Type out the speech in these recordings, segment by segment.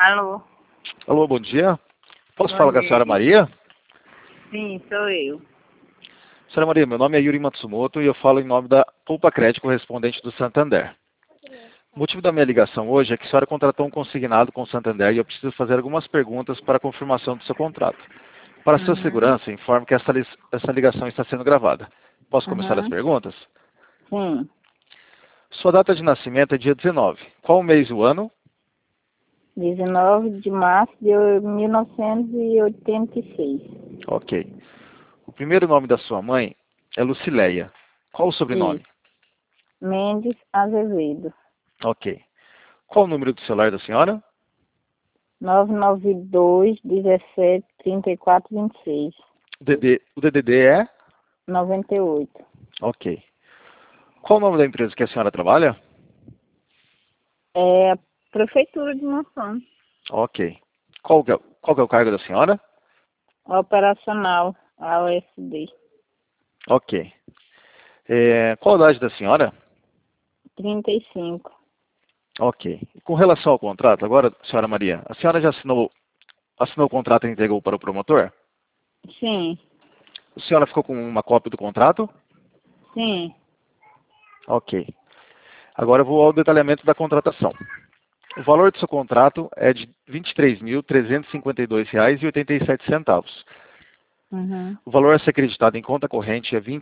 Alô? Alô, bom dia. Posso Bom falar com a dia. senhora Maria? Sim, sou eu. Senhora Maria, meu nome é Yuri Matsumoto e eu falo em nome da Poupa Crédito correspondente do Santander. O motivo da minha ligação hoje é que a senhora contratou um consignado com o Santander e eu preciso fazer algumas perguntas para a confirmação do seu contrato. Para sua Uhum. segurança, informo que essa ligação está sendo gravada. Posso começar as Uhum. perguntas? Sim. Sua data de nascimento é dia 19. Qual o mês e o ano? 19 de março de 1986. Ok. O primeiro nome da sua mãe é Lucileia. Qual o sobrenome? Isso. Mendes Azevedo. Ok. Qual o número do celular da senhora? 992 17 34 26. O DDD é? 98. Ok. Qual o nome da empresa que a senhora trabalha? É a Prefeitura de Monção. Ok. Qual que é o cargo da senhora? Operacional AOSD. Ok. Qual a idade da senhora? 35. Ok. Com relação ao contrato, agora, senhora Maria, a senhora já assinou o contrato e entregou para o promotor? Sim. A senhora ficou com uma cópia do contrato? Sim. Ok. Agora eu vou ao detalhamento da contratação. O valor do seu contrato é de R$ 23.352,87. Uhum. O valor a ser acreditado em conta corrente é R$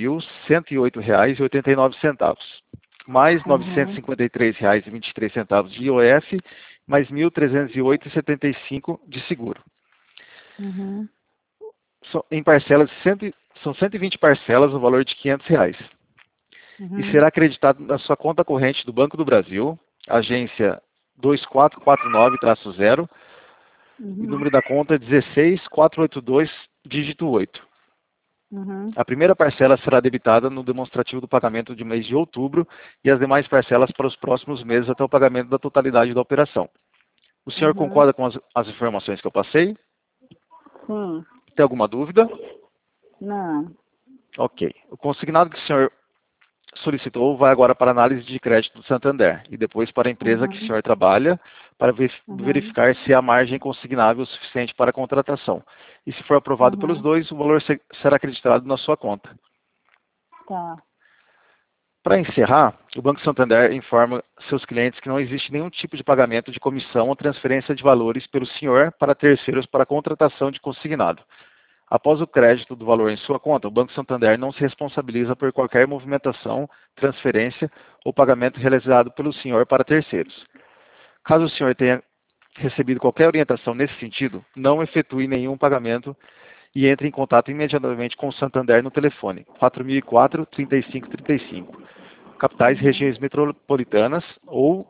21.108,89, mais R$ Uhum. 953,23 de IOF, mais R$ 1.308,75 de seguro. Uhum. Em parcelas, são 120 parcelas no valor de R$ 500. E Uhum. será acreditado na sua conta corrente do Banco do Brasil, agência 2449-0, e o Uhum. número da conta é 16482, dígito 8. Uhum. A primeira parcela será debitada no demonstrativo do pagamento de mês de outubro e as demais parcelas para os próximos meses até o pagamento da totalidade da operação. O senhor Uhum. concorda com as informações que eu passei? Sim. Tem alguma dúvida? Não. Ok. O consignado que o senhor solicitou vai agora para a análise de crédito do Santander e depois para a empresa que o Uhum. senhor trabalha para Uhum. verificar se há margem consignável o suficiente para a contratação. E se for aprovado pelos Uhum. dois, o valor será acreditado na sua conta. Tá. Para encerrar, o Banco Santander informa seus clientes que não existe nenhum tipo de pagamento de comissão ou transferência de valores pelo senhor para terceiros para a contratação de consignado. Após o crédito do valor em sua conta, o Banco Santander não se responsabiliza por qualquer movimentação, transferência ou pagamento realizado pelo senhor para terceiros. Caso o senhor tenha recebido qualquer orientação nesse sentido, não efetue nenhum pagamento e entre em contato imediatamente com o Santander no telefone 4004-3535, capitais e Uhum. regiões metropolitanas, ou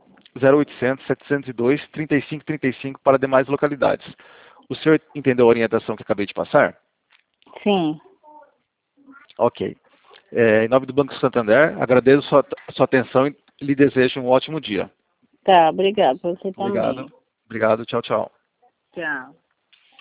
0800-702-3535 para demais localidades. O senhor entendeu a orientação que acabei de passar? Sim. Ok. Em nome do Banco Santander, agradeço sua atenção e lhe desejo um ótimo dia. Tá, obrigado. Você Obrigado. também. Obrigado. Tchau, tchau. Tchau.